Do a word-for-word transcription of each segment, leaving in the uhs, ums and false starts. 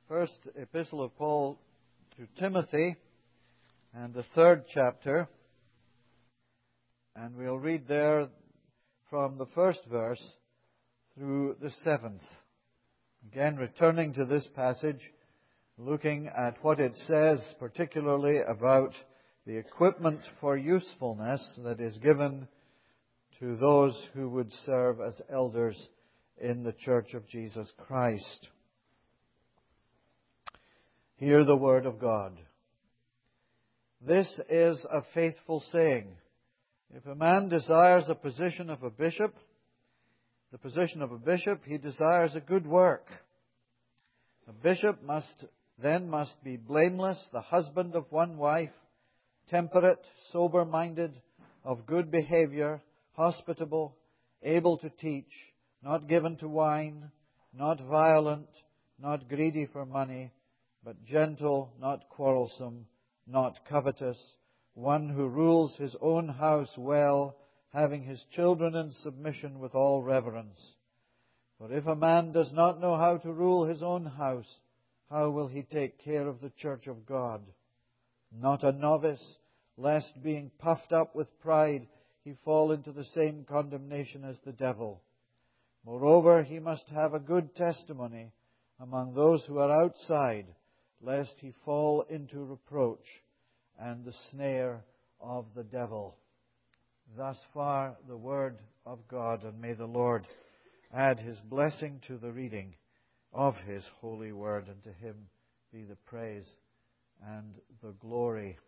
First epistle of Paul to Timothy and the third chapter. And we'll read there from the first verse through the seventh. Again, returning to this passage, looking at what it says, particularly about the equipment for usefulness that is given to those who would serve as elders in the Church of Jesus Christ. Hear the word of God. This is a faithful saying. If a man desires a position of a bishop, the position of a bishop, he desires a good work. A bishop must then must be blameless, the husband of one wife, temperate, sober-minded, of good behavior, hospitable, able to teach, not given to wine, not violent, not greedy for money, but gentle, not quarrelsome, not covetous, one who rules his own house well, having his children in submission with all reverence. For if a man does not know how to rule his own house, how will he take care of the church of God? Not a novice, lest being puffed up with pride, he fall into the same condemnation as the devil. Moreover, he must have a good testimony among those who are outside, lest he fall into reproach and the snare of the devil. Thus far the word of God, and may the Lord add His blessing to the reading of His holy word, and to Him be the praise and the glory.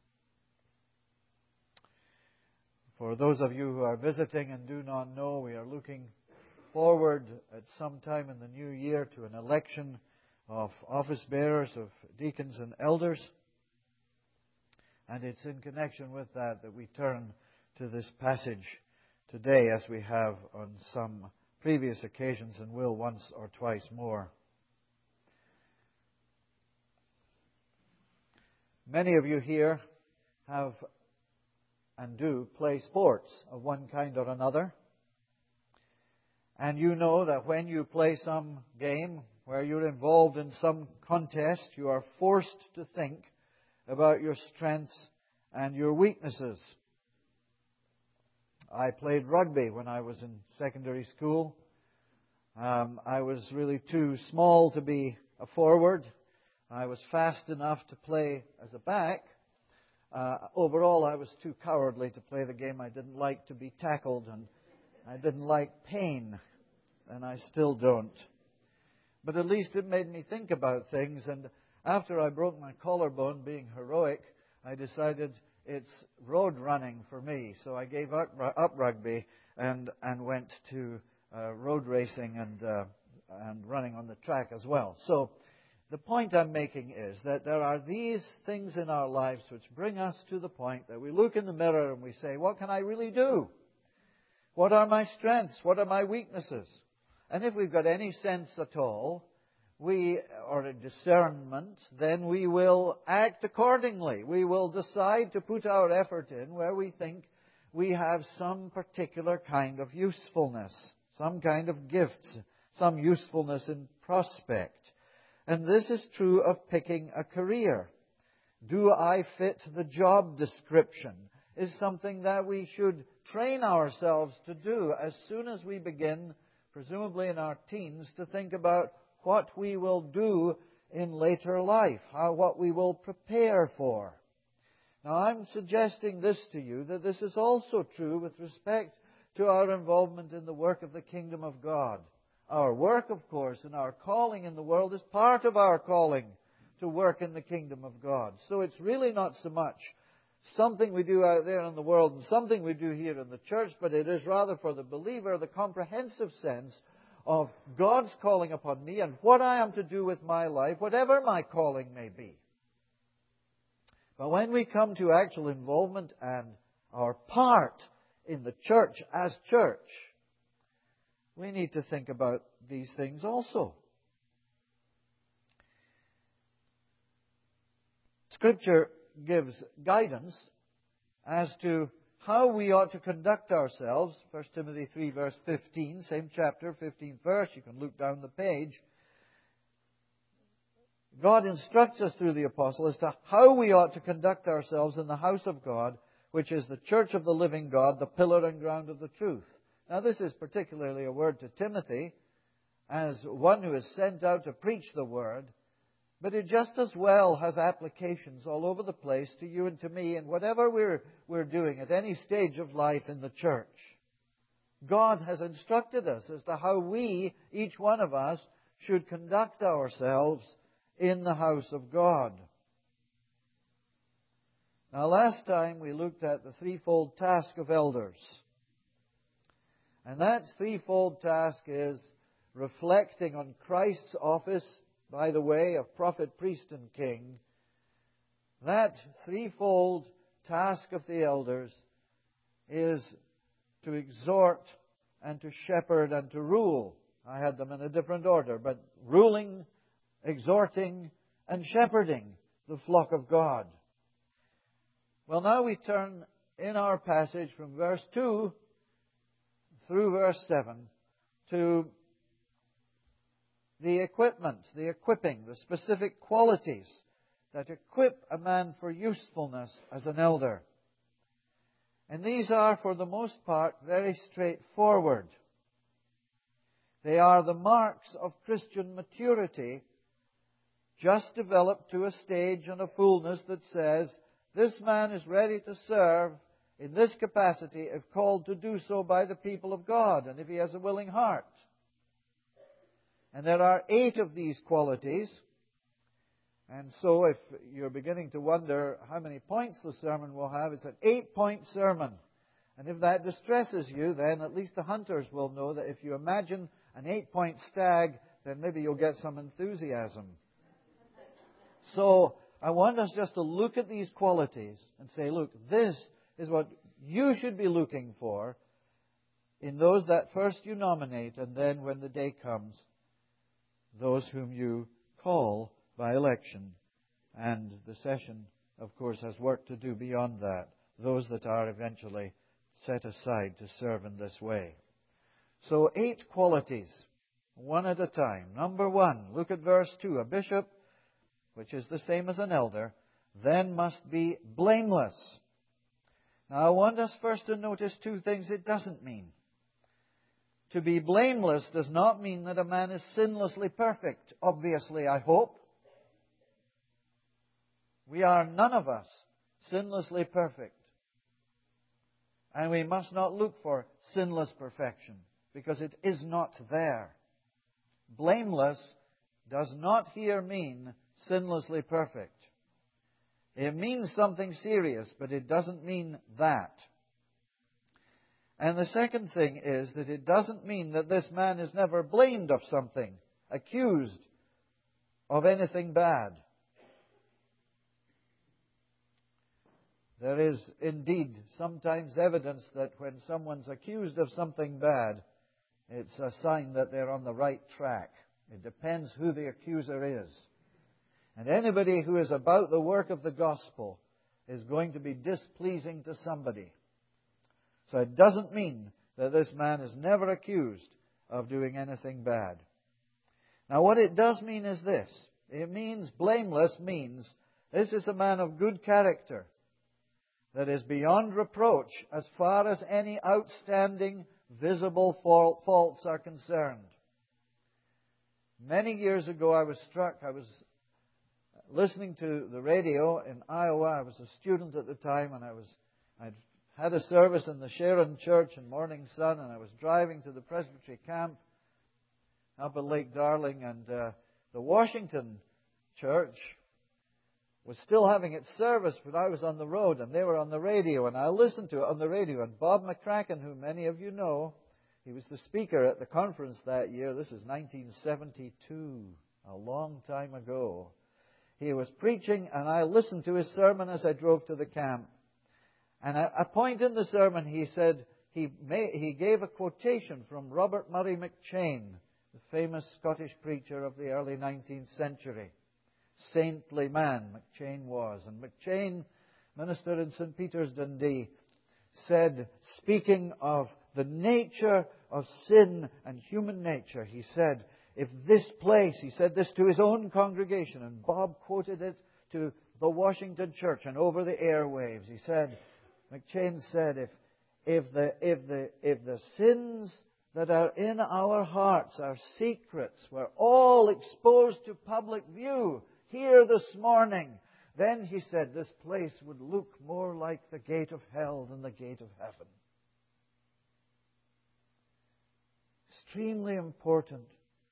For those of you who are visiting and do not know, we are looking forward at some time in the new year to an election of office bearers, of deacons and elders. And it's in connection with that that we turn to this passage today, as we have on some previous occasions and will once or twice more. Many of you here have and do play sports of one kind or another. And you know that when you play some game where you're involved in some contest, you are forced to think about your strengths and your weaknesses. I played rugby when I was in secondary school. Um, I was really too small to be a forward. I was fast enough to play as a back. Uh, overall, I was too cowardly to play the game. I didn't like to be tackled, and I didn't like pain, and I still don't. But at least it made me think about things, and after I broke my collarbone, being heroic, I decided it's road running for me. So I gave up, up rugby and and went to uh, road racing and uh, and running on the track as well. So the point I'm making is that there are these things in our lives which bring us to the point that we look in the mirror and we say, what can I really do? What are my strengths? What are my weaknesses? And if we've got any sense at all, we, or a discernment, then we will act accordingly. We will decide to put our effort in where we think we have some particular kind of usefulness, some kind of gifts, some usefulness in prospect. And this is true of picking a career. Do I fit the job description? Is something that we should train ourselves to do as soon as we begin, presumably in our teens, to think about what we will do in later life, how, what we will prepare for. Now, I'm suggesting this to you, that this is also true with respect to our involvement in the work of the kingdom of God. Our work, of course, and our calling in the world is part of our calling to work in the kingdom of God. So it's really not so much something we do out there in the world and something we do here in the church, but it is rather for the believer the comprehensive sense of God's calling upon me and what I am to do with my life, whatever my calling may be. But when we come to actual involvement and our part in the church as church, we need to think about these things also. Scripture gives guidance as to how we ought to conduct ourselves. First Timothy three, verse fifteen, same chapter, fifteenth verse. You can look down the page. God instructs us through the apostle as to how we ought to conduct ourselves in the house of God, which is the church of the living God, the pillar and ground of the truth. Now, this is particularly a word to Timothy, as one who is sent out to preach the word, but it just as well has applications all over the place to you and to me in whatever we're, we're doing at any stage of life in the church. God has instructed us as to how we, each one of us, should conduct ourselves in the house of God. Now, last time we looked at the threefold task of elders. And that threefold task is reflecting on Christ's office, by the way, of prophet, priest, and king. That threefold task of the elders is to exhort and to shepherd and to rule. I had them in a different order, but ruling, exhorting, and shepherding the flock of God. Well, now we turn in our passage from verse two through verse seven to the equipment, the equipping, the specific qualities that equip a man for usefulness as an elder. And these are, for the most part, very straightforward. They are the marks of Christian maturity, just developed to a stage and a fullness that says, this man is ready to serve in this capacity if called to do so by the people of God, and if he has a willing heart. And there are eight of these qualities. And so if you're beginning to wonder how many points the sermon will have, it's an eight-point sermon. And if that distresses you, then at least the hunters will know that if you imagine an eight-point stag, then maybe you'll get some enthusiasm. So I want us just to look at these qualities and say, look, this is what you should be looking for in those that first you nominate, and then when the day comes, those whom you call by election. And the session, of course, has work to do beyond that. Those that are eventually set aside to serve in this way. So eight qualities, one at a time. Number one, look at verse two. A bishop, which is the same as an elder, then must be blameless. Now I want us first to notice two things it doesn't mean. To be blameless does not mean that a man is sinlessly perfect, obviously, I hope. We are none of us sinlessly perfect. And we must not look for sinless perfection, because it is not there. Blameless does not here mean sinlessly perfect. It means something serious, but it doesn't mean that. And the second thing is that it doesn't mean that this man is never blamed of something, accused of anything bad. There is indeed sometimes evidence that when someone's accused of something bad, it's a sign that they're on the right track. It depends who the accuser is. And anybody who is about the work of the gospel is going to be displeasing to somebody. So it doesn't mean that this man is never accused of doing anything bad. Now what it does mean is this. It means, blameless means, this is a man of good character that is beyond reproach as far as any outstanding, visible faults are concerned. Many years ago I was struck, I was listening to the radio in Iowa. I was a student at the time, and I was, I'd had a service in the Sharon Church in Morning Sun, and I was driving to the Presbytery camp up at Lake Darling, and uh, the Washington Church was still having its service, but I was on the road, and they were on the radio, and I listened to it on the radio. And Bob McCracken, who many of you know, he was the speaker at the conference that year. This is nineteen seventy-two, a long time ago. He was preaching, and I listened to his sermon as I drove to the camp. And at a point in the sermon, he said, he, made, he gave a quotation from Robert Murray McCheyne, the famous Scottish preacher of the early nineteenth century. Saintly man McCheyne was. And McCheyne, minister in Saint Peter's, Dundee, said, speaking of the nature of sin and human nature, he said, if this place, he said this to his own congregation, and Bob quoted it to the Washington Church and over the airwaves. He said, McChain said, if, if, the, if, the, if the sins that are in our hearts, our secrets, were all exposed to public view here this morning, then, he said, this place would look more like the gate of hell than the gate of heaven. Extremely important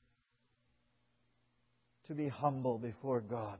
to be humble before God.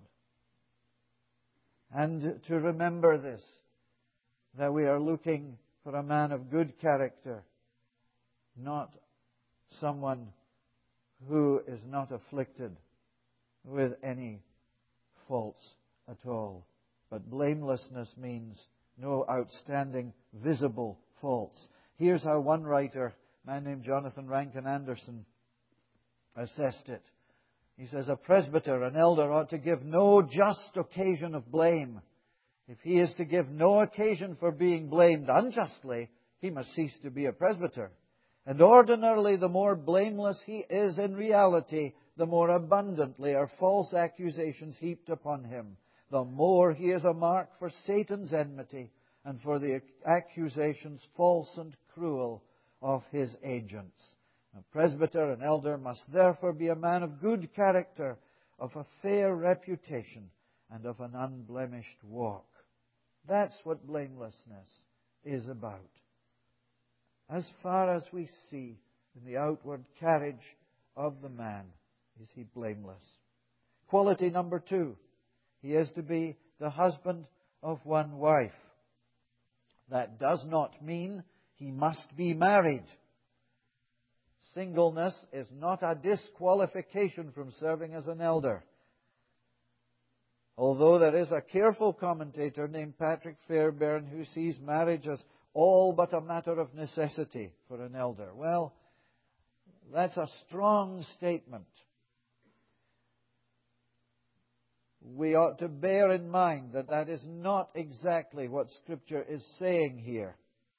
And to remember this, that we are looking for a man of good character, not someone who is not afflicted with any faults at all. But blamelessness means no outstanding visible faults. Here's how one writer, a man named Jonathan Rankin Anderson, assessed it. He says, a presbyter, an elder, ought to give no just occasion of blame. If he is to give no occasion for being blamed unjustly, he must cease to be a presbyter. And ordinarily, the more blameless he is in reality, the more abundantly are false accusations heaped upon him. The more he is a mark for Satan's enmity and for the accusations, false and cruel, of his agents. A presbyter, an elder, must therefore be a man of good character, of a fair reputation, and of an unblemished walk. That's what blamelessness is about. As far as we see in the outward carriage of the man, is he blameless. Quality number two, he is to be the husband of one wife. That does not mean he must be married. Singleness is not a disqualification from serving as an elder. Although there is a careful commentator named Patrick Fairbairn who sees marriage as all but a matter of necessity for an elder. Well, that's a strong statement. We ought to bear in mind that that is not exactly what Scripture is saying here.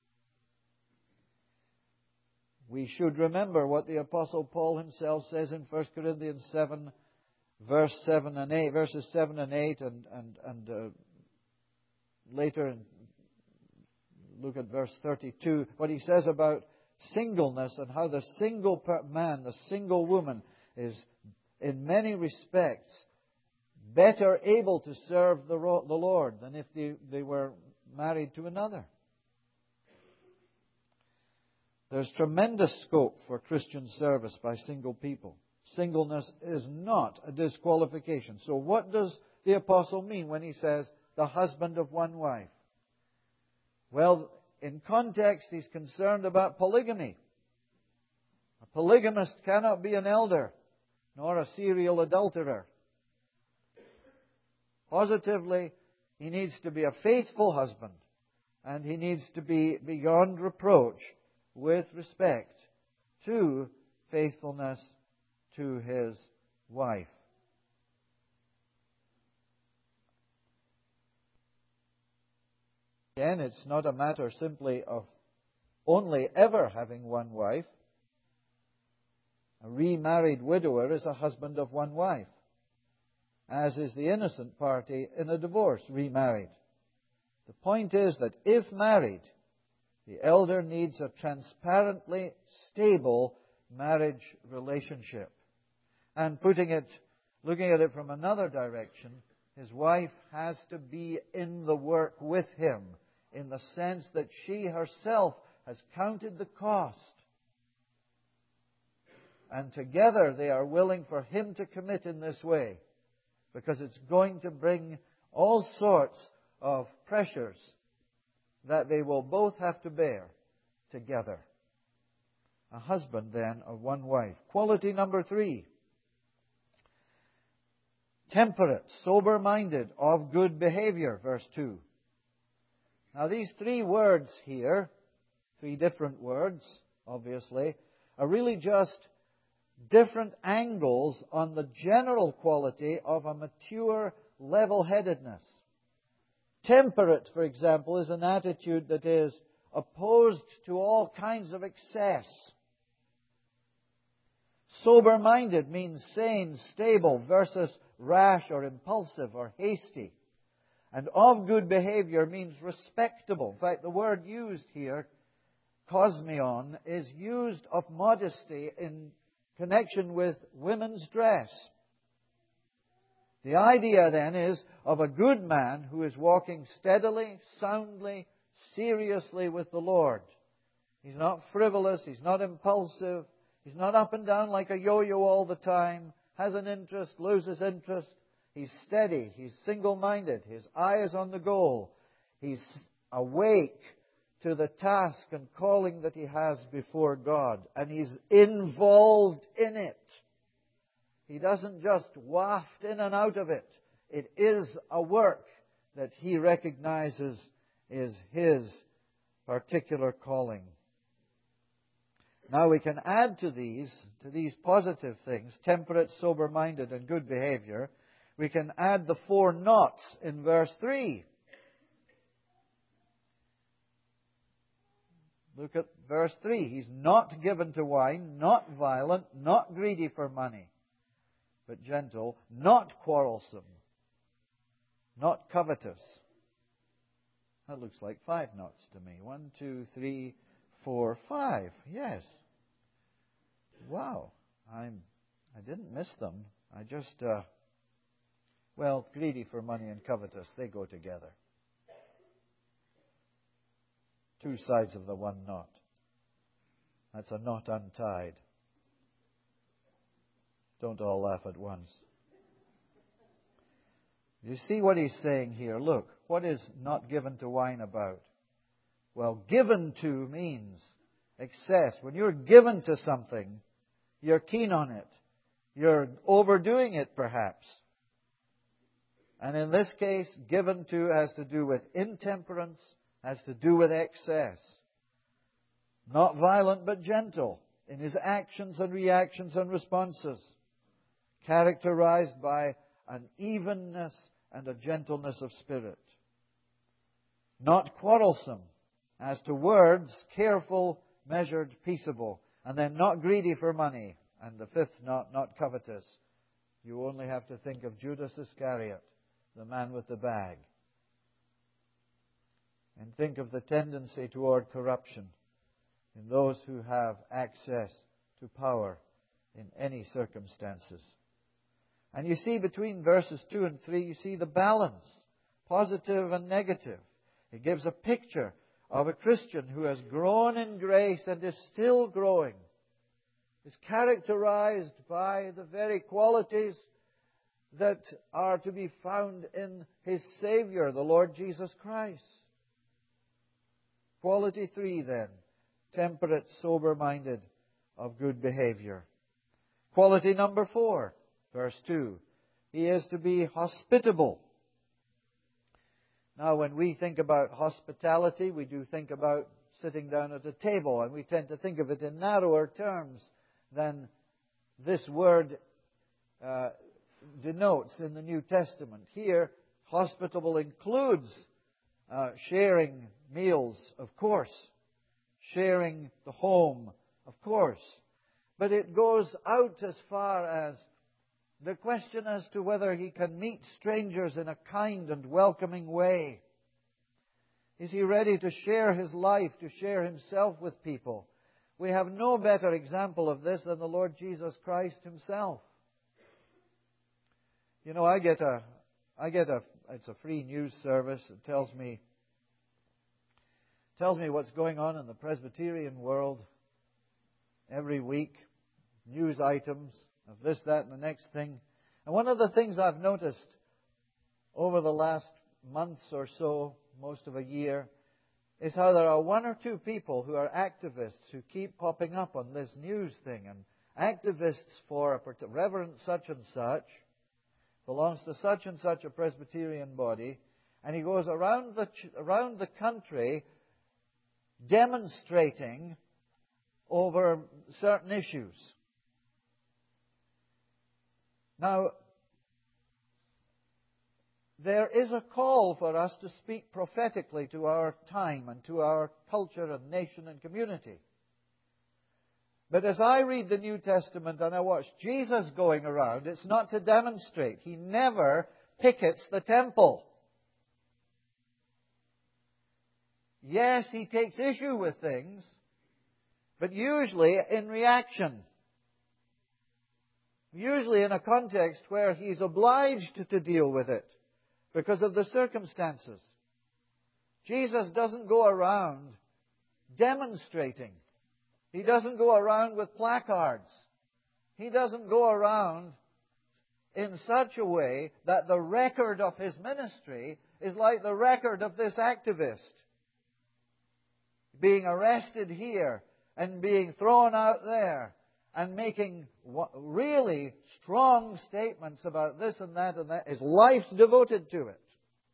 We should remember what the Apostle Paul himself says in First Corinthians seven, verse seven and eight, verses seven and eight, and and and uh, later, look at verse thirty-two. What he says about singleness and how the single man, the single woman, is in many respects better able to serve the the Lord than if they, they were married to another. There's tremendous scope for Christian service by single people. Singleness is not a disqualification. So what does the apostle mean when he says the husband of one wife? Well, in context, he's concerned about polygamy. A polygamist cannot be an elder, nor a serial adulterer. Positively, he needs to be a faithful husband, and he needs to be beyond reproach with respect to faithfulness to his wife. Again, it's not a matter simply of only ever having one wife. A remarried widower is a husband of one wife, as is the innocent party in a divorce, remarried. The point is that if married, the elder needs a transparently stable marriage relationship. And putting it, looking at it from another direction, his wife has to be in the work with him, in the sense that she herself has counted the cost. And together they are willing for him to commit in this way, because it's going to bring all sorts of pressures that they will both have to bear together. A husband, then, of one wife. Quality number three. Temperate, sober-minded, of good behavior, verse two. Now these three words here, three different words, obviously, are really just different angles on the general quality of a mature level-headedness. Temperate, for example, is an attitude that is opposed to all kinds of excess. Sober-minded means sane, stable, versus rash or impulsive or hasty. And of good behavior means respectable. In fact, the word used here, kosmion, is used of modesty in connection with women's dress. The idea then is of a good man who is walking steadily, soundly, seriously with the Lord. He's not frivolous, he's not impulsive, he's not up and down like a yo-yo all the time, has an interest, loses interest. He's steady, he's single-minded, his eye is on the goal. He's awake to the task and calling that he has before God, and he's involved in it. He doesn't just waft in and out of it. It is a work that he recognizes is his particular calling. Now we can add to these, to these positive things, temperate, sober-minded, and good behavior, we can add the four nots in verse three. Look at verse three. He's not given to wine, not violent, not greedy for money, but gentle, not quarrelsome, not covetous. That looks like five knots to me. One, two, three, four, five. Yes. Wow. I'm, I didn't miss them. I just, uh, well, greedy for money and covetous, they go together. Two sides of the one knot. That's a knot untied. Don't all laugh at once. You see what he's saying here. Look, what is not given to wine about? Well, given to means excess. When you're given to something, you're keen on it. You're overdoing it, perhaps. And in this case, given to has to do with intemperance, has to do with excess. Not violent, but gentle in his actions and reactions and responses. Characterized by an evenness and a gentleness of spirit. Not quarrelsome. As to words, careful, measured, peaceable. And then not greedy for money. And the fifth, not, not covetous. You only have to think of Judas Iscariot, the man with the bag. And think of the tendency toward corruption in those who have access to power in any circumstances. And you see between verses two and three, you see the balance, positive and negative. It gives a picture of a Christian who has grown in grace and is still growing, is characterized by the very qualities that are to be found in his Savior, the Lord Jesus Christ. Quality three, then. Temperate, sober-minded, of good behavior. Quality number four, verse two. He is to be hospitable. Now, when we think about hospitality, we do think about sitting down at a table, and we tend to think of it in narrower terms than this word uh, denotes in the New Testament. Here, hospitable includes uh, sharing meals, of course, sharing the home, of course, but it goes out as far as the question as to whether he can meet strangers in a kind and welcoming way. Is he ready to share his life, to share himself with people? We have no better example of this than the Lord Jesus Christ himself. You know, I get a, I get a, it's a free news service. It tells me, tells me what's going on in the Presbyterian world every week. News items of this, that, and the next thing. And one of the things I've noticed over the last months or so, most of a year, is how there are one or two people who are activists who keep popping up on this news thing. And activists for a Reverend such and such, belongs to such and such a Presbyterian body, and he goes around the, around the country demonstrating over certain issues. Now, there is a call for us to speak prophetically to our time and to our culture and nation and community. But as I read the New Testament and I watch Jesus going around, it's not to demonstrate. He never pickets the temple. Yes, he takes issue with things, but usually in reaction. Usually in a context where he's obliged to deal with it because of the circumstances. Jesus doesn't go around demonstrating. He doesn't go around with placards. He doesn't go around in such a way that the record of his ministry is like the record of this activist. Being arrested here and being thrown out there and making really strong statements about this and that and that. His life's devoted to it.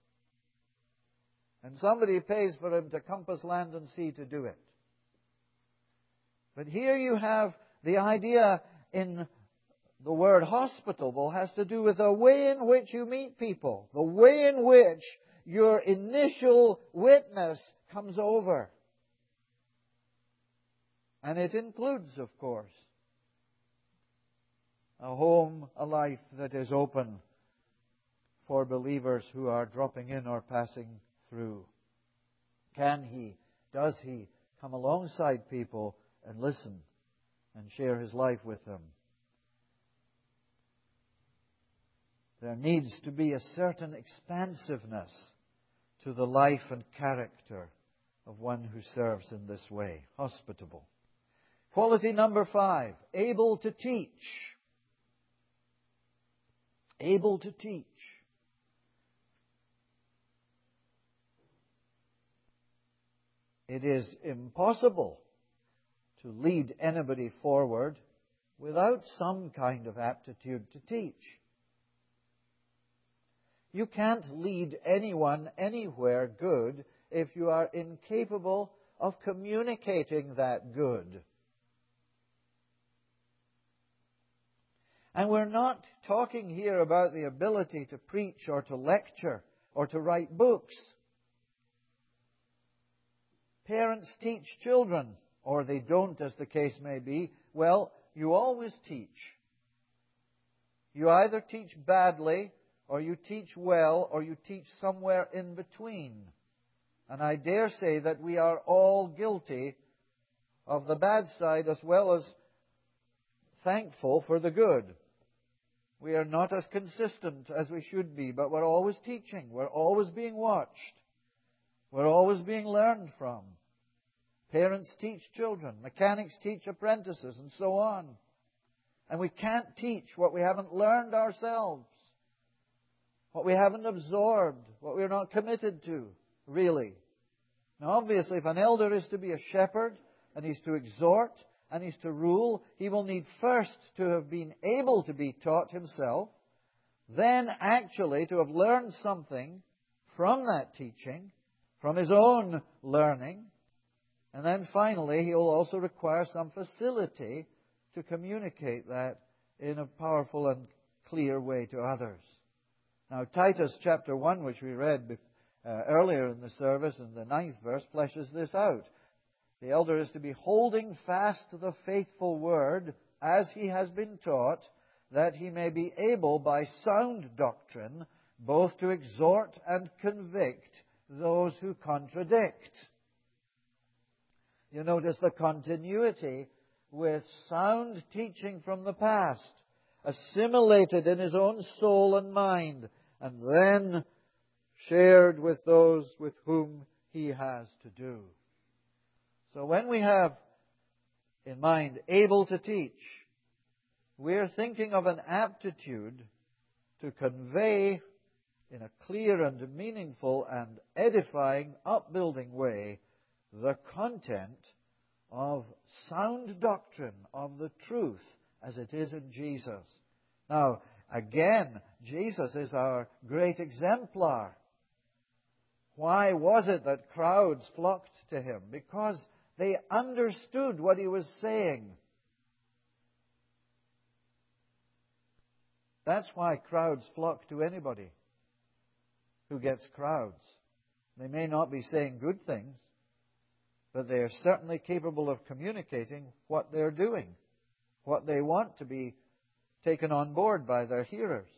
And somebody pays for him to compass land and sea to do it. But here you have the idea in the word hospitable has to do with the way in which you meet people, the way in which your initial witness comes over. And it includes, of course, a home, a life that is open for believers who are dropping in or passing through. Can he, does he come alongside people and listen and share his life with them? There needs to be a certain expansiveness to the life and character of one who serves in this way. Hospitable. Quality number five, able to teach. Able to teach. It is impossible to lead anybody forward without some kind of aptitude to teach. You can't lead anyone anywhere good if you are incapable of communicating that good. And we're not talking here about the ability to preach or to lecture or to write books. Parents teach children, or they don't, as the case may be. Well, you always teach. You either teach badly, or you teach well, or you teach somewhere in between. And I dare say that we are all guilty of the bad side as well as thankful for the good. We are not as consistent as we should be, but we're always teaching. We're always being watched. We're always being learned from. Parents teach children. Mechanics teach apprentices, and so on. And we can't teach what we haven't learned ourselves. What we haven't absorbed. What we're not committed to, really. Now, obviously, if an elder is to be a shepherd, and he's to exhort, and he's to rule, he will need first to have been able to be taught himself, then actually to have learned something from that teaching, from his own learning, and then finally he will also require some facility to communicate that in a powerful and clear way to others. Now, Titus chapter one, which we read uh, earlier in the service, in the ninth verse, fleshes this out. The elder is to be holding fast to the faithful word as he has been taught, that he may be able by sound doctrine both to exhort and convict those who contradict. You notice the continuity with sound teaching from the past, assimilated in his own soul and mind, and then shared with those with whom he has to do. So when we have in mind able to teach, we're thinking of an aptitude to convey in a clear and meaningful and edifying, upbuilding way the content of sound doctrine, of the truth as it is in Jesus. Now, again, Jesus is our great exemplar. Why was it that crowds flocked to him? Because they understood what he was saying. That's why crowds flock to anybody who gets crowds. They may not be saying good things, but they are certainly capable of communicating what they're doing, what they want to be taken on board by their hearers.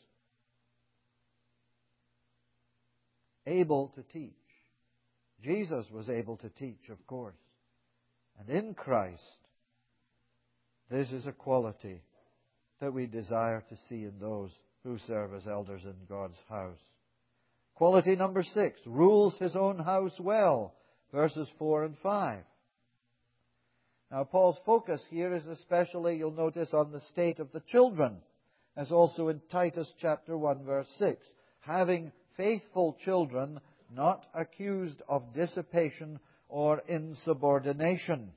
Able to teach. Jesus was able to teach, of course. And in Christ, this is a quality that we desire to see in those who serve as elders in God's house. Quality number six, rules his own house well, verses four and five. Now, Paul's focus here is especially, you'll notice, on the state of the children, as also in Titus chapter one, verse six. Having faithful children, not accused of dissipation or insubordination.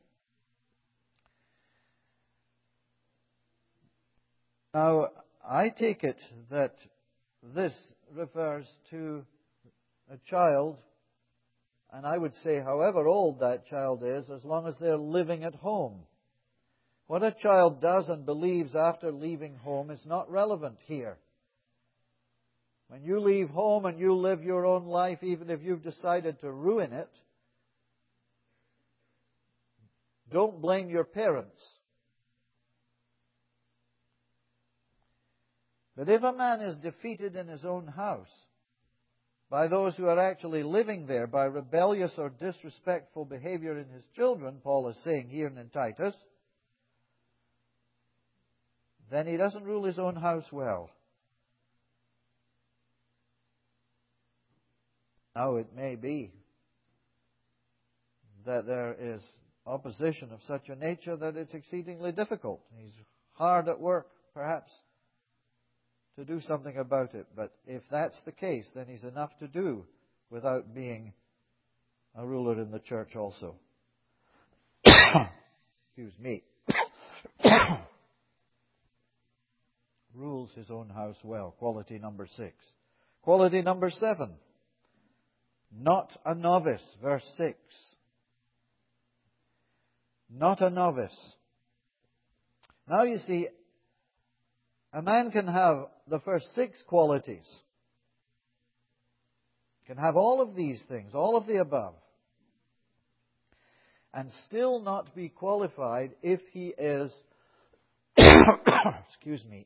Now, I take it that this refers to a child, and I would say however old that child is, as long as they're living at home. What a child does and believes after leaving home is not relevant here. When you leave home and you live your own life, even if you've decided to ruin it, don't blame your parents. But if a man is defeated in his own house by those who are actually living there, by rebellious or disrespectful behavior in his children, Paul is saying here in Titus, then he doesn't rule his own house well. Now, it may be that there is opposition of such a nature that it's exceedingly difficult. He's hard at work, perhaps, to do something about it. But if that's the case, then he's enough to do without being a ruler in the church also. Excuse me. Rules his own house well. Quality number six. Quality number seven. Not a novice. Verse six. Not a novice. Now you see, a man can have the first six qualities. Can have all of these things, all of the above, and still not be qualified if he is, excuse me,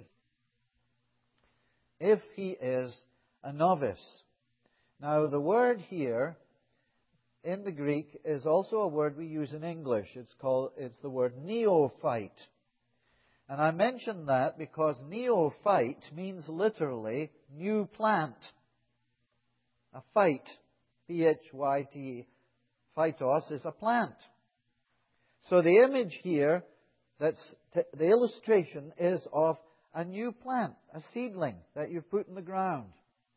if he is a novice. Now, the word here in the Greek is also a word we use in English. It's called, it's the word neophyte. And I mention that because neophyte means literally new plant. A phyte, P H Y T, phytos, is a plant. So the image here, that's t- the illustration is of a new plant, a seedling that you've put in the ground.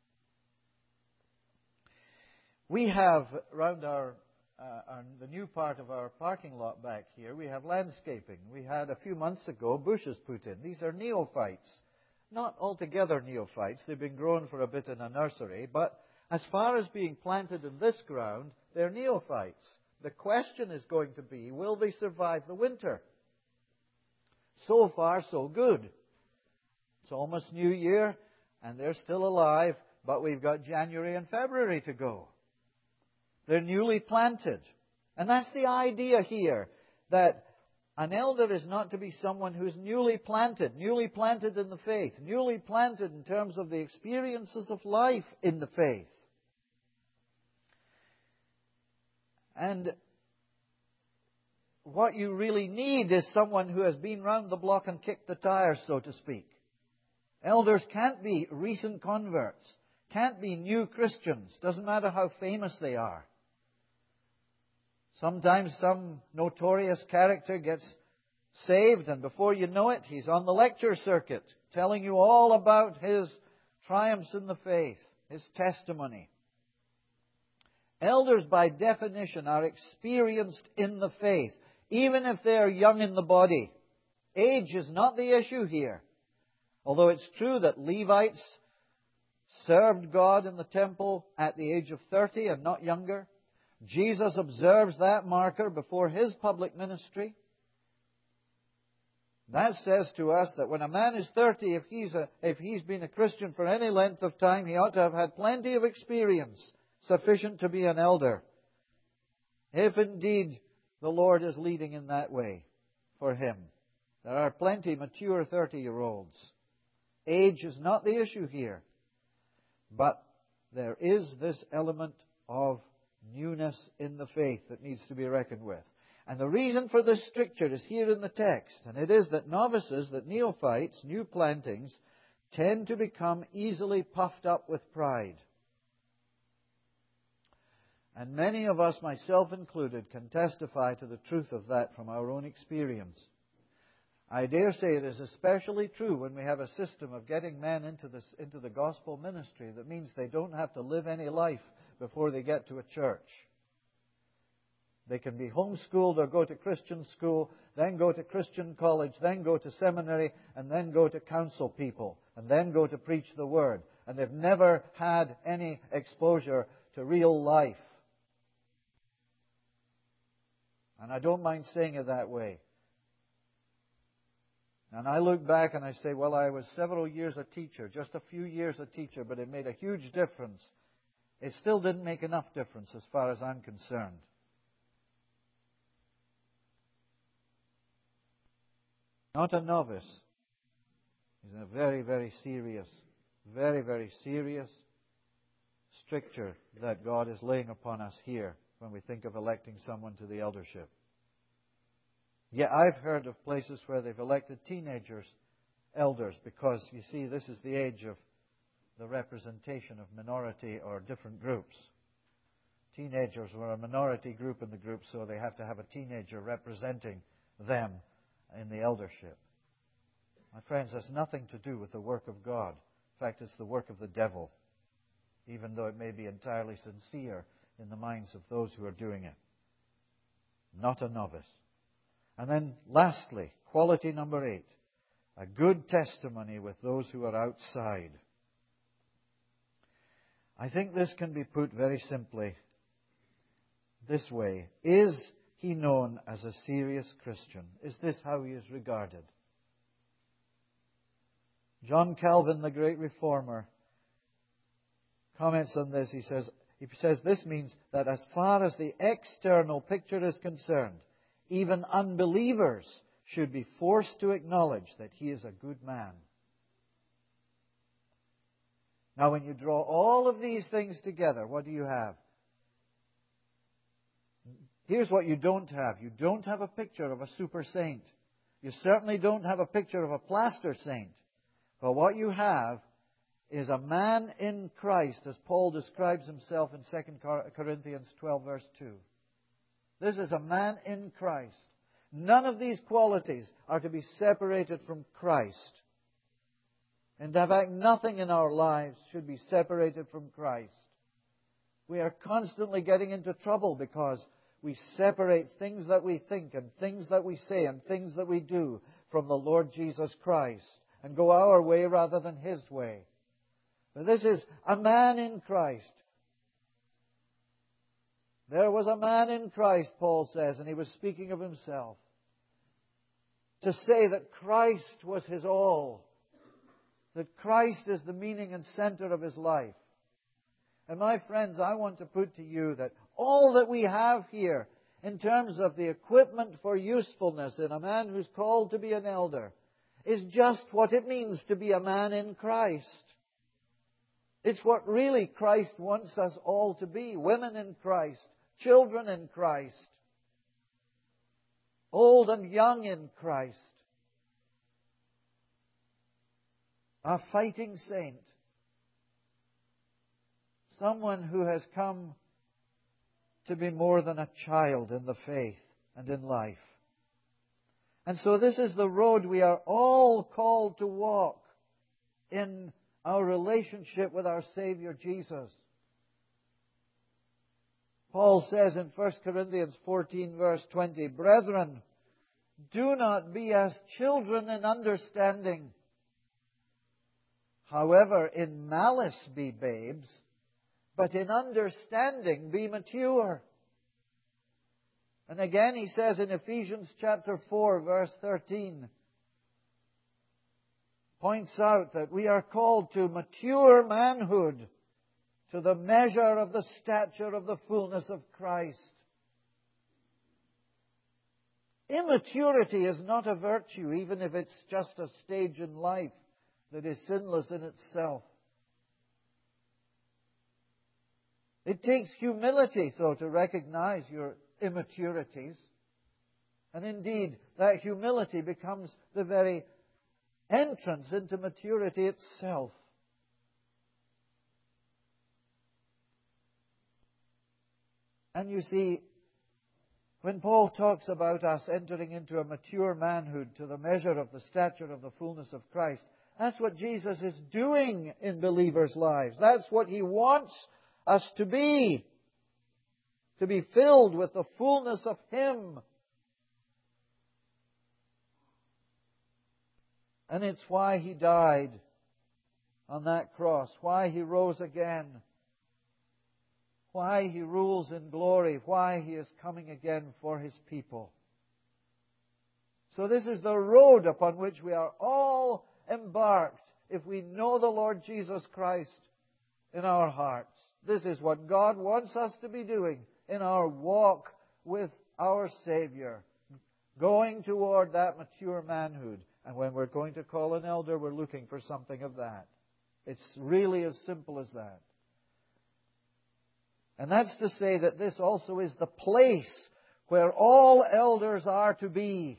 We have, around our, uh, our, the new part of our parking lot back here, we have landscaping. We had a few months ago bushes put in. These are neophytes. Not altogether neophytes. They've been grown for a bit in a nursery. But as far as being planted in this ground, they're neophytes. The question is going to be, will they survive the winter? So far, so good. It's almost New Year, and they're still alive, but we've got January and February to go. They're newly planted. And that's the idea here, that an elder is not to be someone who's newly planted, newly planted in the faith, newly planted in terms of the experiences of life in the faith. And what you really need is someone who has been round the block and kicked the tires, so to speak. Elders can't be recent converts, can't be new Christians, doesn't matter how famous they are. Sometimes some notorious character gets saved, and before you know it, he's on the lecture circuit, telling you all about his triumphs in the faith, his testimony. Elders, by definition, are experienced in the faith, even if they are young in the body. Age is not the issue here. Although it's true that Levites served God in the temple at the age of thirty and not younger. Jesus observes that marker before His public ministry. That says to us that when a man is thirty, if he's, a, if he's been a Christian for any length of time, he ought to have had plenty of experience sufficient to be an elder If indeed the Lord is leading in that way for him. There are plenty mature thirty-year-olds. Age is not the issue here. But there is this element of newness in the faith that needs to be reckoned with. And the reason for this stricture is here in the text. And it is that novices, that neophytes, new plantings, tend to become easily puffed up with pride. And many of us, myself included, can testify to the truth of that from our own experience. I dare say it is especially true when we have a system of getting men into this, into the gospel ministry that means they don't have to live any life before they get to a church. They can be homeschooled or go to Christian school, then go to Christian college, then go to seminary, and then go to counsel people, and then go to preach the Word. And they've never had any exposure to real life. And I don't mind saying it that way. And I look back and I say, well, I was several years a teacher, just a few years a teacher, but it made a huge difference. It still didn't make enough difference as far as I'm concerned. Not a novice is a very, very serious, very, very serious stricture that God is laying upon us here when we think of electing someone to the eldership. Yet I've heard of places where they've elected teenagers elders because, you see, this is the age of the representation of minority or different groups. Teenagers were a minority group in the group, so they have to have a teenager representing them in the eldership. My friends, that's nothing to do with the work of God. In fact, it's the work of the devil, even though it may be entirely sincere in the minds of those who are doing it. Not a novice. And then lastly, quality number eight, a good testimony with those who are outside. I think this can be put very simply this way. Is he known as a serious Christian? Is this how he is regarded? John Calvin, the great reformer, comments on this. He says, he says this means that as far as the external picture is concerned, even unbelievers should be forced to acknowledge that he is a good man. Now, when you draw all of these things together, what do you have? Here's what you don't have. You don't have a picture of a super saint. You certainly don't have a picture of a plaster saint. But what you have is a man in Christ, as Paul describes himself in Second Corinthians twelve, verse two. This is a man in Christ. None of these qualities are to be separated from Christ. And in fact, nothing in our lives should be separated from Christ. We are constantly getting into trouble because we separate things that we think and things that we say and things that we do from the Lord Jesus Christ and go our way rather than His way. But this is a man in Christ. There was a man in Christ, Paul says, and he was speaking of himself. To say that Christ was his all. That Christ is the meaning and center of his life. And my friends, I want to put to you that all that we have here in terms of the equipment for usefulness in a man who's called to be an elder is just what it means to be a man in Christ. It's what really Christ wants us all to be. Women in Christ. Children in Christ. Old and young in Christ. A fighting saint. Someone who has come to be more than a child in the faith and in life. And so this is the road we are all called to walk in our relationship with our Savior Jesus. Paul says in First Corinthians fourteen, verse twenty, Brethren, do not be as children in understanding. However, in malice be babes, but in understanding be mature. And again he says in Ephesians chapter four, verse thirteen, points out that we are called to mature manhood, to the measure of the stature of the fullness of Christ. Immaturity is not a virtue, even if it's just a stage in life that is sinless in itself. It takes humility, though, to recognize your immaturities. And indeed, that humility becomes the very entrance into maturity itself. And you see, when Paul talks about us entering into a mature manhood to the measure of the stature of the fullness of Christ, that's what Jesus is doing in believers' lives. That's what He wants us to be. To be filled with the fullness of Him. And it's why He died on that cross, why He rose again, why He rules in glory, why He is coming again for His people. So this is the road upon which we are all embarked if we know the Lord Jesus Christ in our hearts. This is what God wants us to be doing in our walk with our Savior, going toward that mature manhood. And when we're going to call an elder, we're looking for something of that. It's really as simple as that. And that's to say that this also is the place where all elders are to be.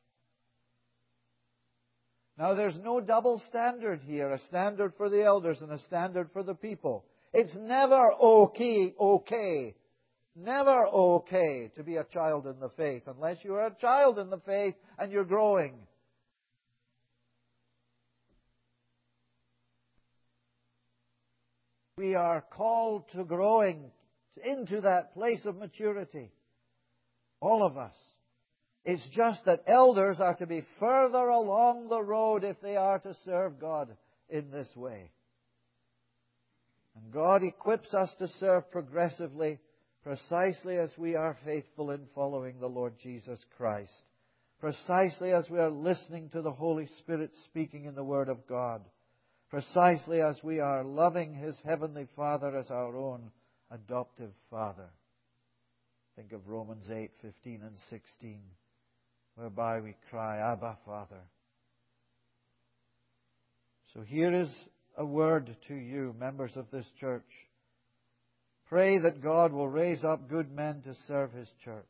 Now, there's no double standard here, a standard for the elders and a standard for the people. It's never okay, okay, never okay to be a child in the faith, unless you are a child in the faith and you're growing. We are called to growing into that place of maturity. All of us. It's just that elders are to be further along the road if they are to serve God in this way. And God equips us to serve progressively, precisely as we are faithful in following the Lord Jesus Christ. Precisely as we are listening to the Holy Spirit speaking in the Word of God. Precisely as we are loving His Heavenly Father as our own adoptive Father. Think of Romans eight, fifteen and sixteen, whereby we cry, Abba, Father. So here is a word to you, members of this church. Pray that God will raise up good men to serve His church.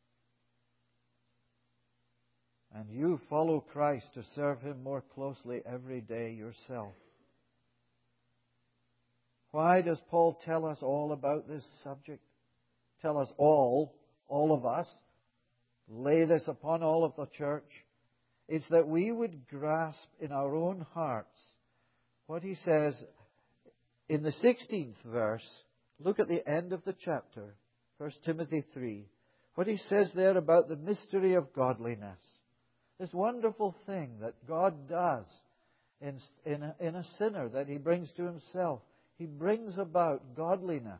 And you follow Christ to serve Him more closely every day yourself. Why does Paul tell us all about this subject? Tell us all, all of us, lay this upon all of the church. It's that we would grasp in our own hearts what he says in the sixteenth verse. Look at the end of the chapter, First Timothy three. What he says there about the mystery of godliness. This wonderful thing that God does in, in, a, in a sinner that He brings to Himself. He brings about godliness,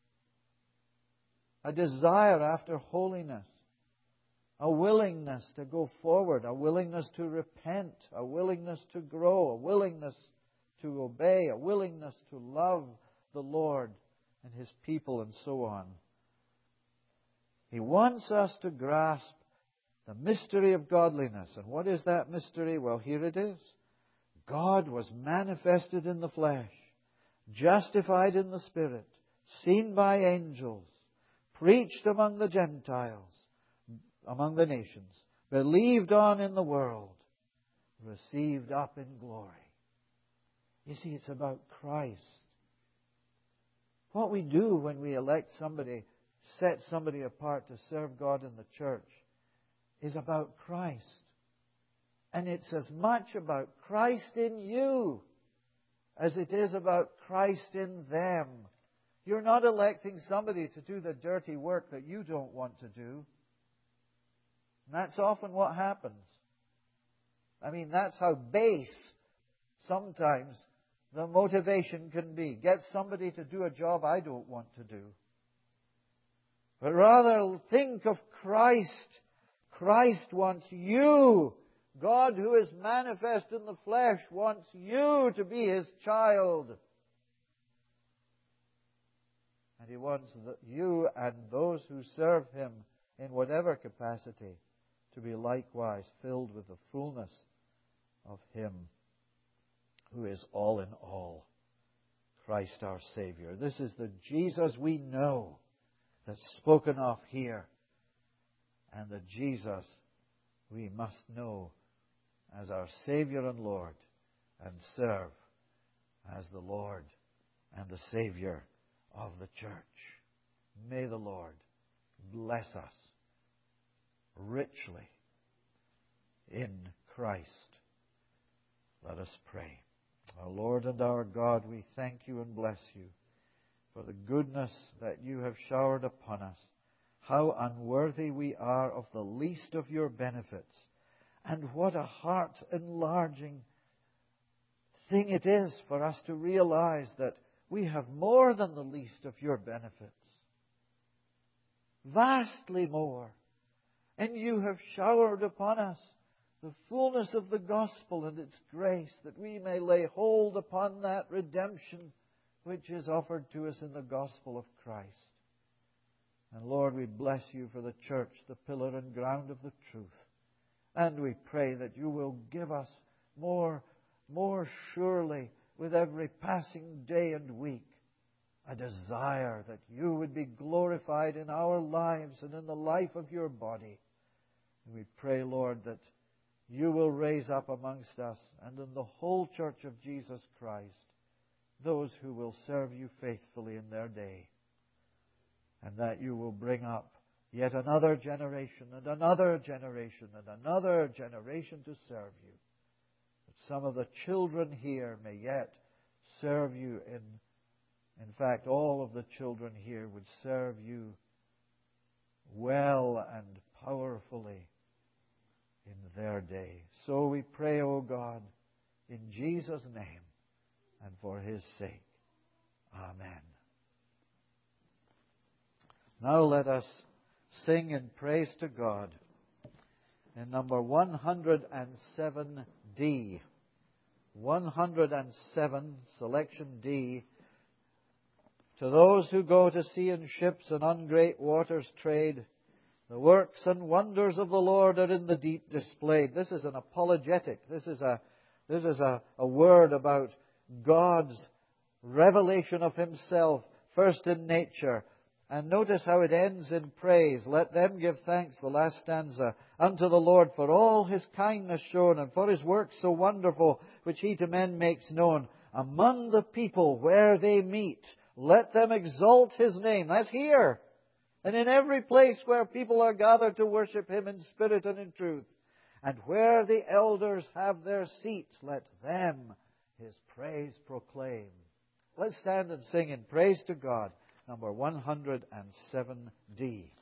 a desire after holiness, a willingness to go forward, a willingness to repent, a willingness to grow, a willingness to obey, a willingness to love the Lord and His people, and so on. He wants us to grasp the mystery of godliness. And what is that mystery? Well, here it is. God was manifested in the flesh, justified in the Spirit, seen by angels, preached among the Gentiles, among the nations, believed on in the world, received up in glory. You see, it's about Christ. What we do when we elect somebody, set somebody apart to serve God in the church, is about Christ. And it's as much about Christ in you as it is about Christ in them. You're not electing somebody to do the dirty work that you don't want to do. And that's often what happens. I mean, that's how base sometimes the motivation can be. Get somebody to do a job I don't want to do. But rather think of Christ. Christ wants you. God, who is manifest in the flesh, wants you to be His child. And He wants you and those who serve Him in whatever capacity to be likewise filled with the fullness of Him who is all in all, Christ our Savior. This is the Jesus we know that's spoken of here, and the Jesus we must know as our Savior and Lord, and serve as the Lord and the Savior of the church. May the Lord bless us richly in Christ. Let us pray. Our Lord and our God, we thank you and bless you for the goodness that you have showered upon us. How unworthy we are of the least of your benefits. And what a heart-enlarging thing it is for us to realize that we have more than the least of your benefits. Vastly more. And you have showered upon us the fullness of the gospel and its grace, that we may lay hold upon that redemption which is offered to us in the gospel of Christ. And Lord, we bless you for the church, the pillar and ground of the truth. And we pray that you will give us more, more surely with every passing day and week a desire that you would be glorified in our lives and in the life of your body. And we pray, Lord, that you will raise up amongst us and in the whole church of Jesus Christ those who will serve you faithfully in their day. And that you will bring up yet another generation and another generation and another generation to serve you. That some of the children here may yet serve you in, in fact, all of the children here would serve you well and powerfully in their day. So we pray, O God, in Jesus' name and for His sake. Amen. Now let us sing in praise to God in number one hundred seven D. one hundred seven, selection D. To those who go to sea in ships and on great waters trade, the works and wonders of the Lord are in the deep displayed. This is an apologetic. This is a, this is a, a word about God's revelation of Himself, first in nature. And notice how it ends in praise. Let them give thanks, the last stanza, unto the Lord for all His kindness shown and for His works so wonderful, which He to men makes known. Among the people where they meet, let them exalt His name. That's here. And in every place where people are gathered to worship Him in spirit and in truth. And where the elders have their seats, let them His praise proclaim. Let's stand and sing in praise to God. Number one hundred seven D.